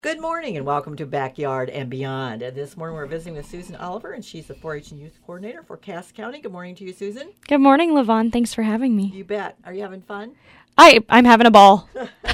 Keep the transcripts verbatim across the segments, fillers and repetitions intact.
Good morning and welcome to Backyard and Beyond. And this morning we're visiting with Susan Oliver, and she's the four H and Youth Coordinator for Cass County. Good morning to you, Susan. Good morning, Levon. Thanks for having me. You bet. Are you having fun? I, I'm having a ball.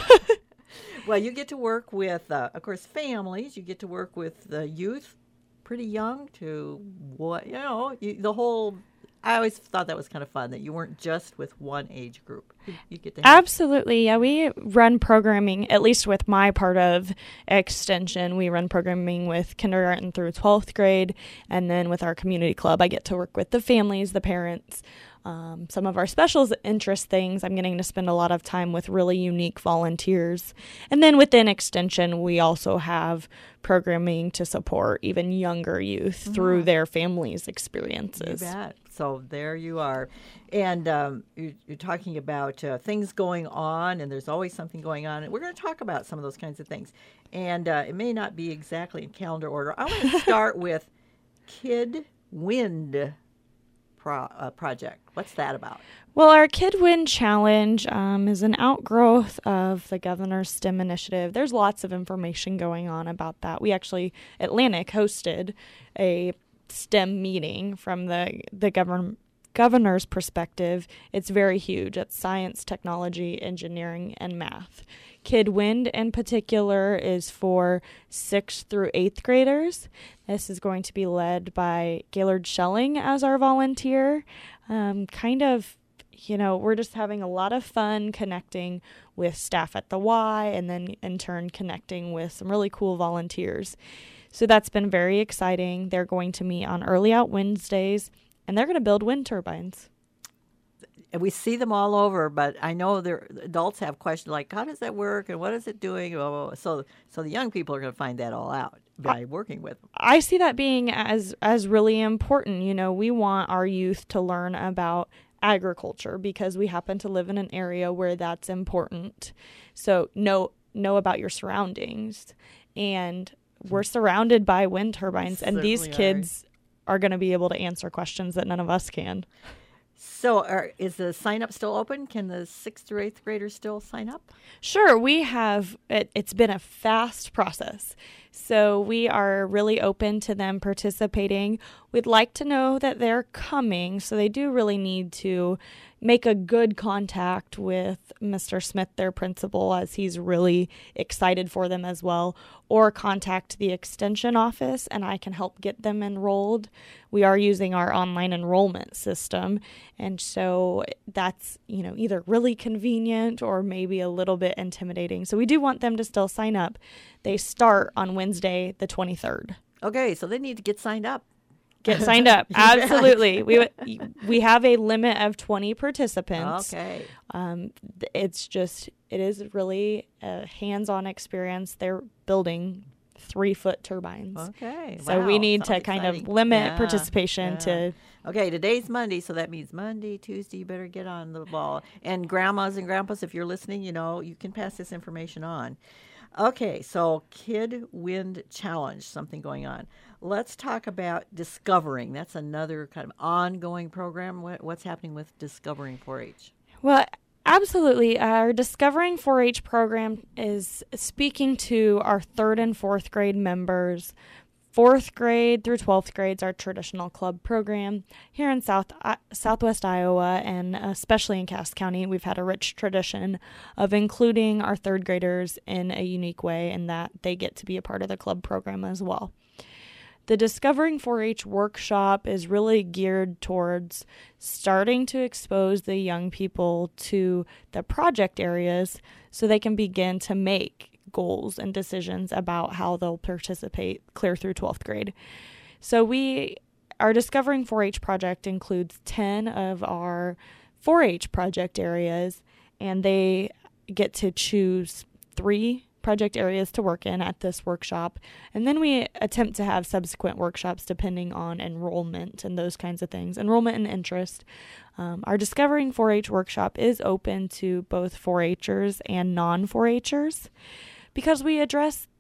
Well, you get to work with, uh, of course, families. You get to work with the youth, pretty young to what, you know, you, the whole... I always thought that was kind of fun, that you weren't just with one age group. You, you get to have Absolutely. Yeah, we run programming, at least with my part of Extension. We run programming with kindergarten through twelfth grade. And then with our community club, I get to work with the families, the parents. Um, some of our special interest things, I'm getting to spend a lot of time with really unique volunteers. And then within Extension, we also have programming to support even younger youth mm-hmm. through their families' experiences. You bet. So there you are. And um, you're, you're talking about uh, things going on, and there's always something going on. And we're going to talk about some of those kinds of things. And uh, it may not be exactly in calendar order. I want to start with Kid Wind pro- uh, Project. What's that about? Well, our Kid Wind Challenge um, is an outgrowth of the Governor's STEM initiative. There's lots of information going on about that. We actually, Atlantic hosted a STEM meeting from the the govern, governor's perspective. It's very huge. It's science, technology, engineering, and math. Kid Wind in particular is for sixth through eighth graders. This is going to be led by Gaylord Schelling as our volunteer. Um, kind of, you know, we're just having a lot of fun connecting with staff at the Y, and then in turn connecting with some really cool volunteers. So that's been very exciting. They're going to meet on Early Out Wednesdays, and they're going to build wind turbines. And we see them all over, but I know the adults have questions like, how does that work and what is it doing? So so the young people are going to find that all out by I, working with them. I see that being as, as really important. You know, we want our youth to learn about agriculture because we happen to live in an area where that's important. So know, know about your surroundings. And we're surrounded by wind turbines, and these kids are, are going to be able to answer questions that none of us can. So are, is the sign up still open? Can the sixth through eighth graders still sign up? Sure. We have, it, it's been a fast process. So we are really open to them participating. We'd like to know that they're coming. So they do really need to make a good contact with Mister Smith, their principal, as he's really excited for them as well, or contact the extension office and I can help get them enrolled. We are using our online enrollment system. And so that's, you know, either really convenient or maybe a little bit intimidating. So we do want them to still sign up. They start on Wednesday, the twenty-third. Okay, so they need to get signed up. Get signed up. Absolutely. we we have a limit of twenty participants. Okay. Um, it's just, it is really a hands-on experience. They're building three-foot turbines. Okay. So wow. we need Sounds to kind exciting. of limit yeah. participation yeah. to... Okay, today's Monday, so that means Monday, Tuesday, you better get on the ball. And grandmas and grandpas, if you're listening, you know, you can pass this information on. Okay, so Kid Wind Challenge, something going on. Let's talk about Discovering. That's another kind of ongoing program. What, what's happening with Discovering four H? Well, absolutely. Our Discovering four H program is speaking to our third and fourth grade members. Fourth grade through twelfth grade is our traditional club program. Here in South uh, Southwest Iowa, and especially in Cass County, we've had a rich tradition of including our third graders in a unique way, and that they get to be a part of the club program as well. The Discovering four H workshop is really geared towards starting to expose the young people to the project areas so they can begin to make goals and decisions about how they'll participate clear through twelfth grade. So we, our Discovering four H project includes ten of our four H project areas, and they get to choose three project areas to work in at this workshop. And then we attempt to have subsequent workshops depending on enrollment and those kinds of things, enrollment and interest. Um, our Discovering four H workshop is open to both four Hers and non four Hers because we address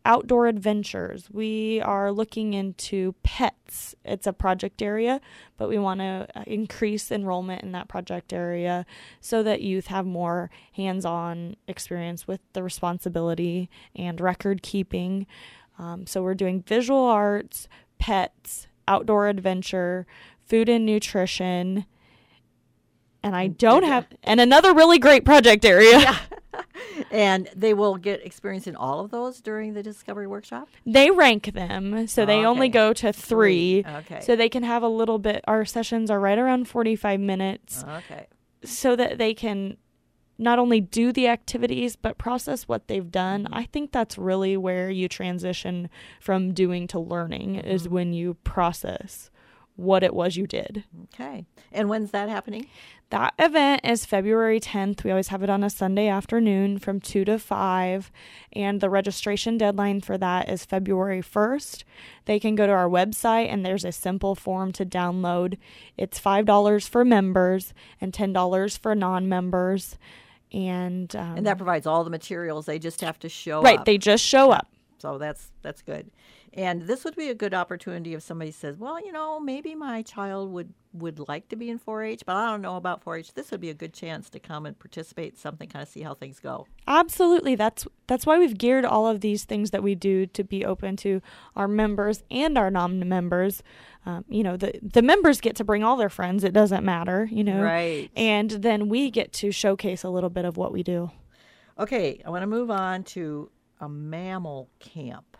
outdoor adventures. We are looking into pets. It's a project area, but we want to increase enrollment in that project area so that youth have more hands-on experience with the responsibility and record keeping. Um, so we're doing visual arts, pets, outdoor adventure, food and nutrition, and I don't have, and another really great project area. Yeah. And they will get experience in all of those during the Discovery Workshop? They rank them, so they okay. only go to three. three. Okay. So they can have a little bit, our sessions are right around forty-five minutes. Okay. So that they can not only do the activities, but process what they've done. Mm-hmm. I think that's really where you transition from doing to learning, mm-hmm. is when you process what it was you did. Okay. And when's that happening? That event is February tenth. We always have it on a Sunday afternoon from two to five. And the registration deadline for that is February first. They can go to our website and there's a simple form to download. It's five dollars for members and ten dollars for non-members. And um, and that provides all the materials. They just have to show right, up. Right, they just show up. So that's that's good. And this would be a good opportunity if somebody says, well, you know, maybe my child would, would like to be in four H, but I don't know about four H. This would be a good chance to come and participate in something, kind of see how things go. Absolutely. That's that's why we've geared all of these things that we do to be open to our members and our non-members. Um, you know, the, the members get to bring all their friends. It doesn't matter, you know. Right. And then we get to showcase a little bit of what we do. Okay, I want to move on to a mammal camp.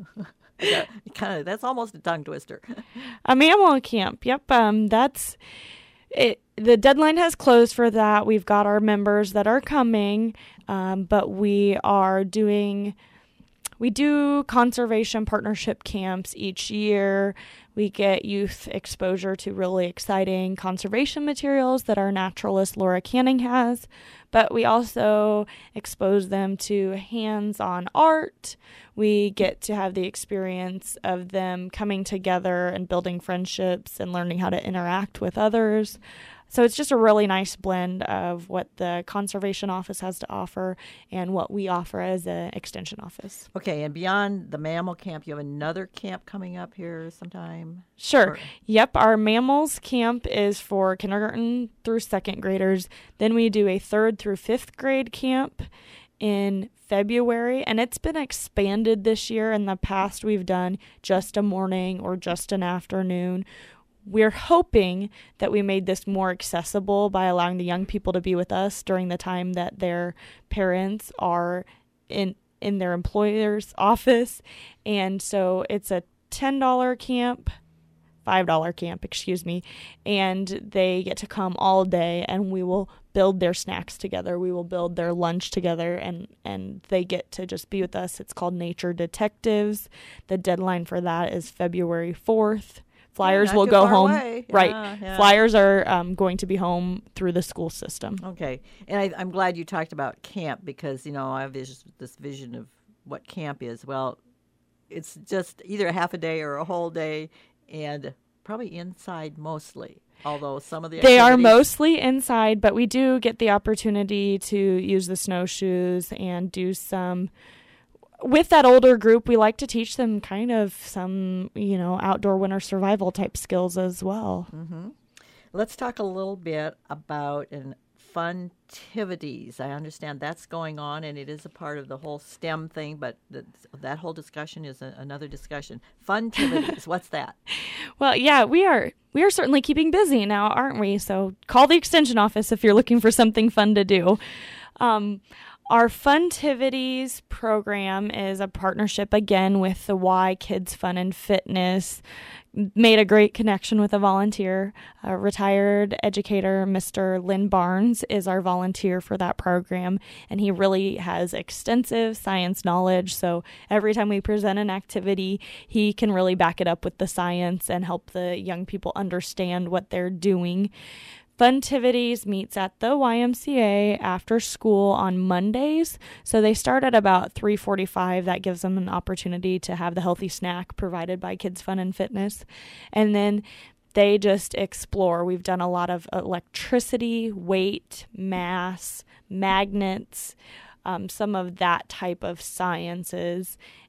kind of that's almost a tongue twister. A mammal camp. Yep. Um, that's it. The deadline has closed for that. We've got our members that are coming, um, but we are doing. We do conservation partnership camps each year. We get youth exposure to really exciting conservation materials that our naturalist Laura Canning has, but we also expose them to hands-on art. We get to have the experience of them coming together and building friendships and learning how to interact with others. So it's just a really nice blend of what the Conservation Office has to offer and what we offer as an Extension Office. Okay, and beyond the mammal camp, you have another camp coming up here sometime? Sure. Or- Yep, our mammals camp is for kindergarten through second graders. Then we do a third through fifth grade camp in February, and it's been expanded this year. In the past, we've done just a morning or just an afternoon. We're hoping that we made this more accessible by allowing the young people to be with us during the time that their parents are in in their employer's office. And so it's a ten dollars camp, five dollars camp, excuse me, and they get to come all day and we will build their snacks together. We will build their lunch together and, and they get to just be with us. It's called Nature Detectives. The deadline for that is February fourth. Flyers Not will too go far home. away. Right. Yeah, yeah. Flyers are um, going to be home through the school system. Okay. And I, I'm glad you talked about camp because, you know, I have this, this vision of what camp is. Well, it's just either a half a day or a whole day and probably inside mostly. Although some of the They are activities- mostly inside, but we do get the opportunity to use the snowshoes and do some. With that older group, we like to teach them kind of some, you know, outdoor winter survival type skills as well. Mm-hmm. Let's talk a little bit about an Funtivities. I understand that's going on, and it is a part of the whole STEM thing, but th- that whole discussion is a, another discussion. Funtivities, what's that? Well, yeah, we are we are certainly keeping busy now, aren't we? So call the Extension Office if you're looking for something fun to do. Um, Our Funtivities program is a partnership, again, with the Y Kids Fun and Fitness. Made a great connection with a volunteer. A retired educator, Mister Lynn Barnes, is our volunteer for that program, and he really has extensive science knowledge. So every time we present an activity, he can really back it up with the science and help the young people understand what they're doing. Funtivities meets at the Y M C A after school on Mondays. So they start at about three forty-five. That gives them an opportunity to have the healthy snack provided by Kids Fun and Fitness. And then they just explore. We've done a lot of electricity, weight, mass, magnets, um, some of that type of sciences.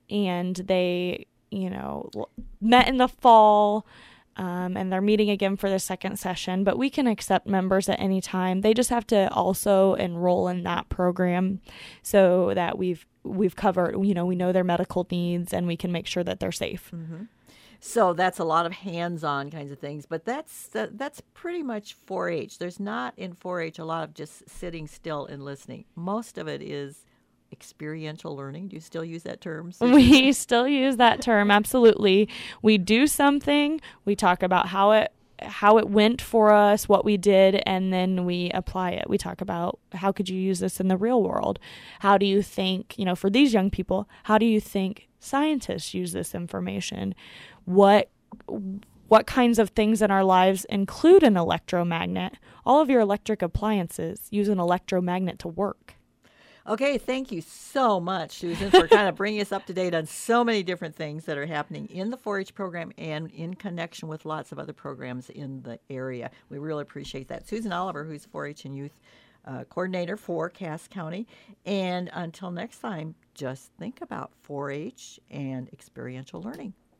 and they, you know, met in the fall. Um, and they're meeting again for the second session, but we can accept members at any time. They just have to also enroll in that program so that we've we've covered, you know, we know their medical needs and we can make sure that they're safe. Mm-hmm. So that's a lot of hands-on kinds of things, but that's that, that's pretty much four H. There's not in four H a lot of just sitting still and listening. Most of it is experiential learning. Do you still use that term, Susan? We still use that term, absolutely. We do something, we talk about how it how it went for us, what we did, and then we apply it. We talk about how could you use this in the real world? How do you think, you know, for these young people, how do you think scientists use this information? What what kinds of things in our lives include an electromagnet? All of your electric appliances use an electromagnet to work. Okay, thank you so much, Susan, for kind of bringing us up to date on so many different things that are happening in the four H program and in connection with lots of other programs in the area. We really appreciate that. Susan Oliver, who's four H and Youth uh, Coordinator for Cass County. And until next time, just think about four H and experiential learning.